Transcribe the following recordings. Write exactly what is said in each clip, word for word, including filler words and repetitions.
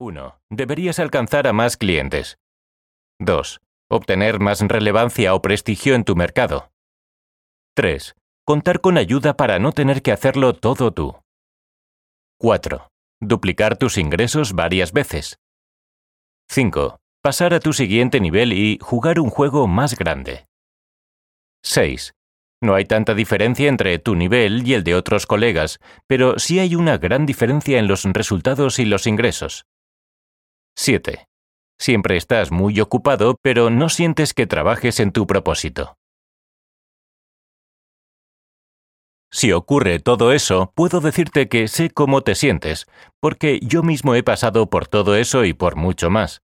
uno. Deberías alcanzar a más clientes. dos. Obtener más relevancia o prestigio en tu mercado. tres. Contar con ayuda para no tener que hacerlo todo tú. cuatro. Duplicar tus ingresos varias veces. cinco. Pasar a tu siguiente nivel y jugar un juego más grande. seis. No hay tanta diferencia entre tu nivel y el de otros colegas, pero sí hay una gran diferencia en los resultados y los ingresos. siete. Siempre estás muy ocupado, pero no sientes que trabajes en tu propósito. Si ocurre todo eso, puedo decirte que sé cómo te sientes, porque yo mismo he pasado por todo eso y por mucho más.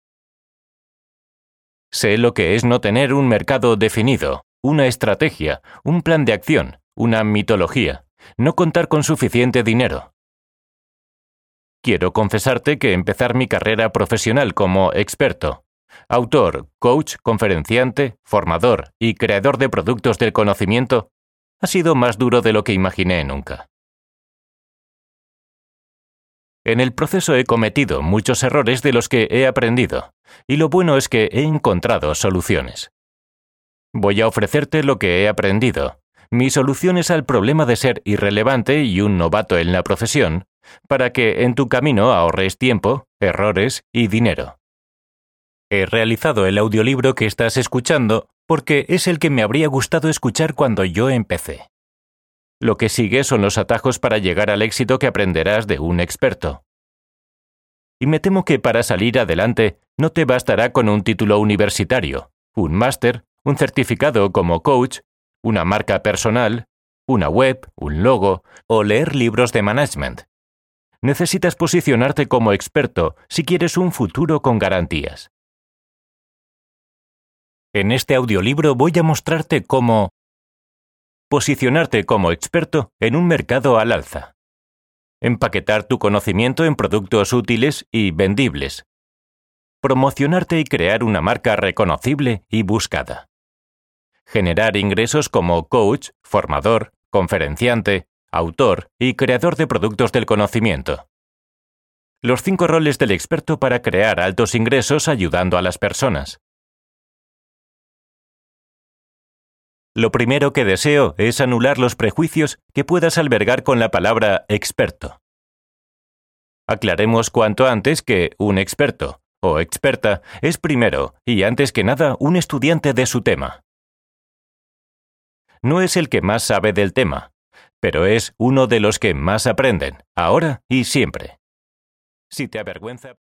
Sé lo que es no tener un mercado definido, una estrategia, un plan de acción, una mitología, no contar con suficiente dinero. Quiero confesarte que empezar mi carrera profesional como experto, autor, coach, conferenciante, formador y creador de productos del conocimiento ha sido más duro de lo que imaginé nunca. En el proceso he cometido muchos errores de los que he aprendido, y lo bueno es que he encontrado soluciones. Voy a ofrecerte lo que he aprendido, mis soluciones al problema de ser irrelevante y un novato en la profesión, para que en tu camino ahorres tiempo, errores y dinero. He realizado el audiolibro que estás escuchando porque es el que me habría gustado escuchar cuando yo empecé. Lo que sigue son los atajos para llegar al éxito que aprenderás de un experto. Y me temo que para salir adelante no te bastará con un título universitario, un máster, un certificado como coach, una marca personal, una web, un logo o leer libros de management. Necesitas posicionarte como experto si quieres un futuro con garantías. En este audiolibro voy a mostrarte cómo posicionarte como experto en un mercado al alza. Empaquetar tu conocimiento en productos útiles y vendibles. Promocionarte y crear una marca reconocible y buscada. Generar ingresos como coach, formador, conferenciante, autor y creador de productos del conocimiento. Los cinco roles del experto para crear altos ingresos ayudando a las personas. Lo primero que deseo es anular los prejuicios que puedas albergar con la palabra experto. Aclaremos cuanto antes que un experto o experta es primero y antes que nada un estudiante de su tema. No es el que más sabe del tema, pero es uno de los que más aprenden, ahora y siempre. Si te avergüenza